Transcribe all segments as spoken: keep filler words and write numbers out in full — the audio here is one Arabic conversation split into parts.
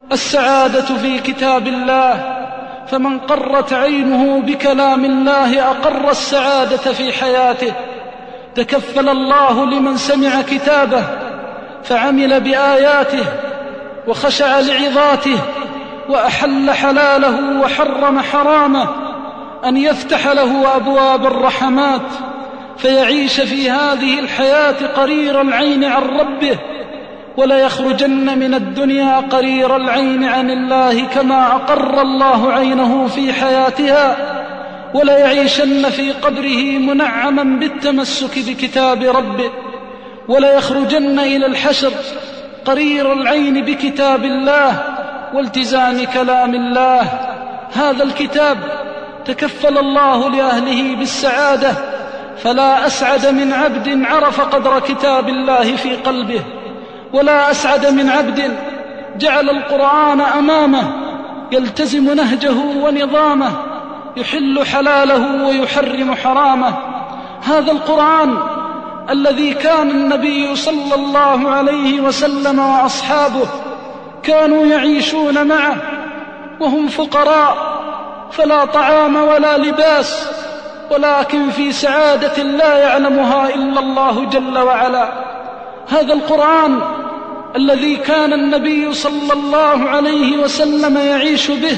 السعادة في كتاب الله، فمن قرت عينه بكلام الله أقر السعادة في حياته. تكفل الله لمن سمع كتابه فعمل بآياته وخشع لعظاته وأحل حلاله وحرم حرامه أن يفتح له أبواب الرحمات، فيعيش في هذه الحياة قرير العين عن ربه، ولا يخرجن من الدنيا قرير العين عن الله كما أقر الله عينه في حياتها، ولا يعيشن في قبره منعما بالتمسك بكتاب ربه، ولا يخرجن إلى الحشر قرير العين بكتاب الله والتزام كلام الله. هذا الكتاب تكفل الله لأهله بالسعادة، فلا أسعد من عبد عرف قدر كتاب الله في قلبه، ولا أسعد من عبد جعل القرآن أمامه يلتزم نهجه ونظامه، يحل حلاله ويحرم حرامه. هذا القرآن الذي كان النبي صلى الله عليه وسلم وأصحابه كانوا يعيشون معه وهم فقراء، فلا طعام ولا لباس، ولكن في سعادة لا يعلمها إلا الله جل وعلا. هذا القرآن الذي كان النبي صلى الله عليه وسلم يعيش به،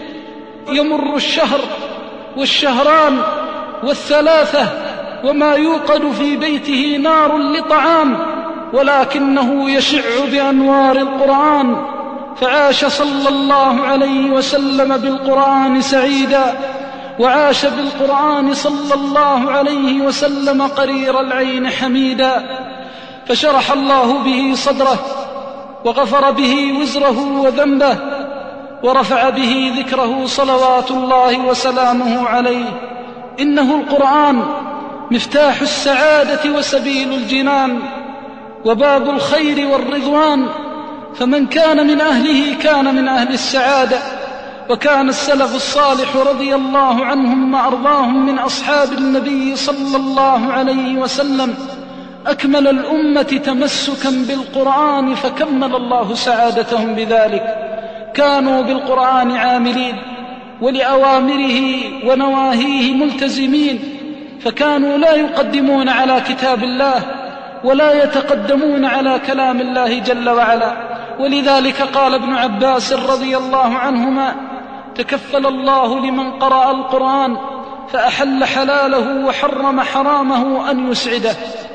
يمر الشهر والشهران والثلاثة وما يوقد في بيته نار لطعام، ولكنه يشع بأنوار القرآن، فعاش صلى الله عليه وسلم بالقرآن سعيدا، وعاش بالقرآن صلى الله عليه وسلم قرير العين حميدا، فشرح الله به صدره وغفر به وزره وذنبه ورفع به ذكره صلوات الله وسلامه عليه. إنه القرآن مفتاح السعادة وسبيل الجنان وباب الخير والرضوان، فمن كان من أهله كان من أهل السعادة. وكان السلف الصالح رضي الله عنهم وأرضاهم من أصحاب النبي صلى الله عليه وسلم أكمل الأمة تمسكا بالقرآن، فكمل الله سعادتهم بذلك. كانوا بالقرآن عاملين ولأوامره ونواهيه ملتزمين، فكانوا لا يقدمون على كتاب الله ولا يتقدمون على كلام الله جل وعلا. ولذلك قال ابن عباس رضي الله عنهما: تكفل الله لمن قرأ القرآن فأحل حلاله وحرم حرامه أن يسعده.